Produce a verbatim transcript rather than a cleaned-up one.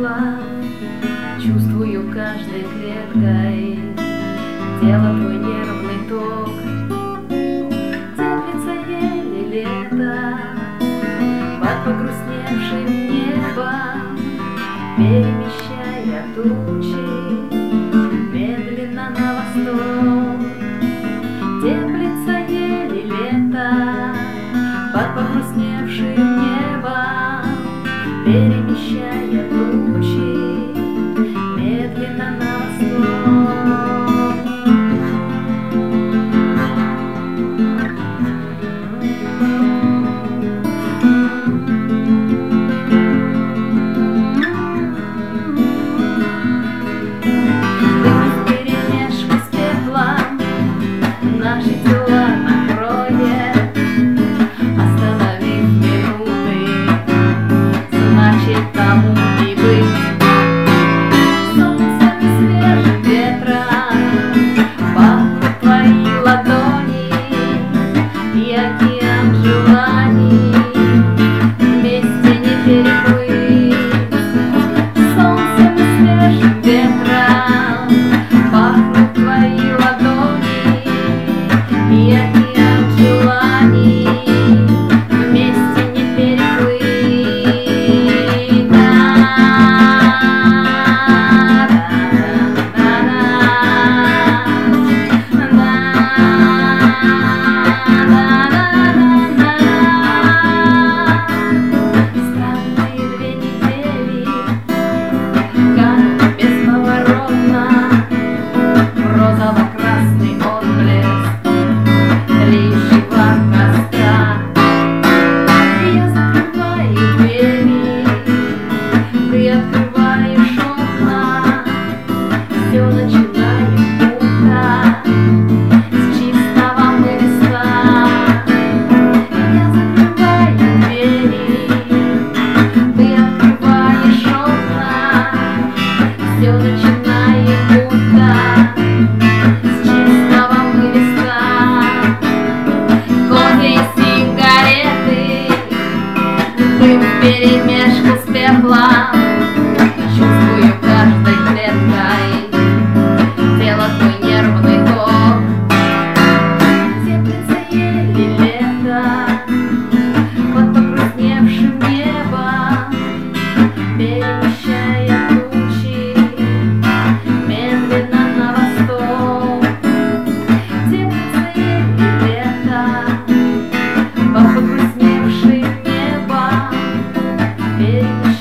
стекла, чувствую каждой клеткой тело твой нервный ток. Теплится еле лето под погрустневшим небом, перемещая тучи медленно на восток. Теплится еле лето под погрустневшим небом, перемещая тучи медленно на восток. Вперемешку с пеплом наши тела накроет, остановив минуты, значит тому не быть. Солнцем и свежим ветром пахнут твои ладони и океан желаний вместе не переплыть. Солнцем и свежим ветром пахнут твои ладони и океан желаний вместе не переплыть. Странные две недели канут бесповоротно в розово-красный отблеск тлеющего костра. Я закрываю двери, ты открываешь окна, все начинает утро с чистого мыса. Я закрываю двери, ты открываешь окна, все начинает утро с чистого мыса. Кофе и сигареты, дым вперемешку с пеплом, чувствую каждой клеткой тело твой нервный ток. Теплится еле лето под погрустневшим небом, перемещая тучи медленно на восток. Теплится еле лето под погрустневшим небом, перемещая